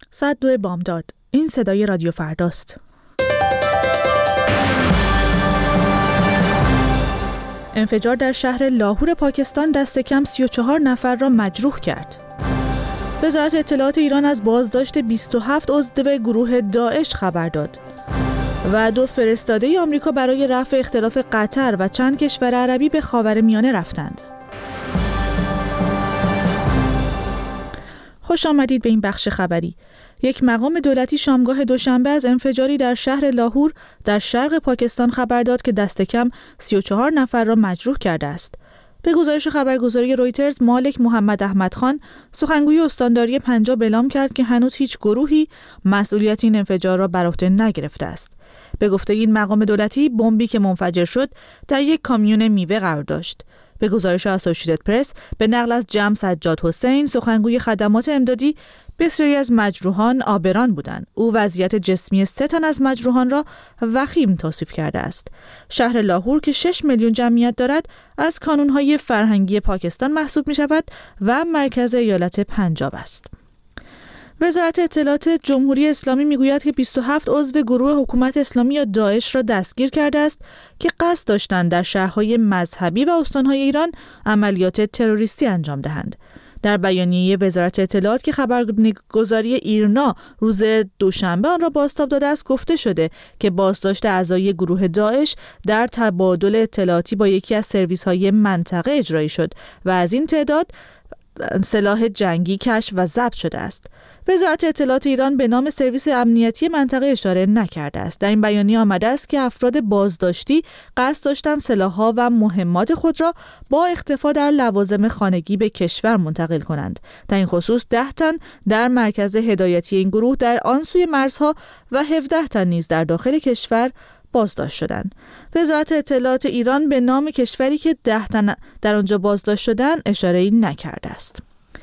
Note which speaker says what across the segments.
Speaker 1: 102 بامداد. این صدای رادیو فرداست. انفجار در شهر لاهور پاکستان دست کم 34 نفر را مجروح کرد. وزارت اطلاعات ایران از بازداشت 27 عضو گروه داعش خبر داد. و 2 فرستاده آمریکا برای رفع اختلاف قطر و چند کشور عربی به خاورمیانه رفتند. خوش آمدید به این بخش خبری. یک مقام دولتی شامگاه دوشنبه از انفجاری در شهر لاهور در شرق پاکستان خبر داد که دست کم 34 نفر را مجروح کرده است. به گزارش خبرگزاری رویترز، مالک محمد احمد خان، سخنگوی استانداری پنجاب اعلام کرد که هنوز هیچ گروهی مسئولیت این انفجار را بر عهده نگرفته است. به گفته این مقام دولتی، بمبی که منفجر شد در یک کامیون میوه قرار داشت. به گزارش اسوسییتد پرس، به نقل از جمع سجاد حسین، سخنگوی خدمات امدادی، بسیاری از مجروحان آبران بودند. او وضعیت جسمی 3 تن از مجروحان را وخیم توصیف کرده است. شهر لاهور که 6 میلیون جمعیت دارد، از کانونهای فرهنگی پاکستان محسوب می شود و مرکز ایالت پنجاب است. وزارت اطلاعات جمهوری اسلامی میگوید که 27 عضو گروه حکومت اسلامی یا داعش را دستگیر کرده است که قصد داشتند در شهرهای مذهبی و استانهای ایران عملیات تروریستی انجام دهند. در بیانیه وزارت اطلاعات که خبرگزاری ایرنا روز دوشنبه آن را بازتاب داده است، گفته شده که بازداشت اعضای گروه داعش در تبادل اطلاعاتی با یکی از سرویس‌های منطقه اجرایی شد و از این تعداد سلاح جنگی کشف و ضبط شده است. وزارت اطلاعات ایران به نام سرویس امنیتی منطقه اشاره نکرده است. در این بیانیه آمده است که افراد بازداشتی قصد داشتند سلاح‌ها و مهمات خود را با اختفا در لوازم خانگی به کشور منتقل کنند. در این خصوص 10 تن در مرکز هدایتی این گروه در آن سوی مرزها و 17 تن نیز در داخل کشور بازداشت شدند. وزارت اطلاعات ایران به نام کشوری که 10 تن در آنجا بازداشت شدند اشاره‌ای نکرده است.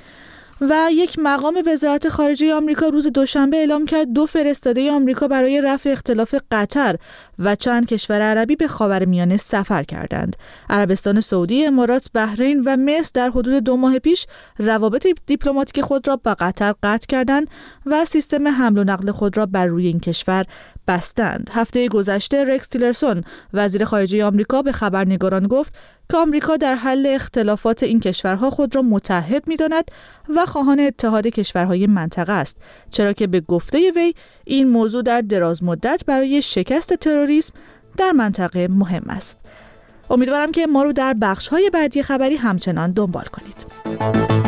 Speaker 1: و یک مقام وزارت خارجه آمریکا روز دوشنبه اعلام کرد 2 فرستاده آمریکا برای رفع اختلاف قطر و چند کشور عربی به خاورمیانه سفر کردند. عربستان سعودی، امارات، بحرین و مصر در حدود 2 ماه پیش روابط دیپلماتیک خود را با قطر قطع کردند و سیستم حمل و نقل خود را بر روی این کشور بستند. هفته گذشته رکس تیلرسون، وزیر خارجه آمریکا، به خبرنگاران گفت که آمریکا در حل اختلافات این کشورها خود را متحد می‌داند و خواهان اتحاد کشورهای منطقه است، چرا که به گفته وی این موضوع در دراز مدت برای شکست تروریسم در منطقه مهم است. امیدوارم که ما رو در بخش‌های بعدی خبری همچنان دنبال کنید.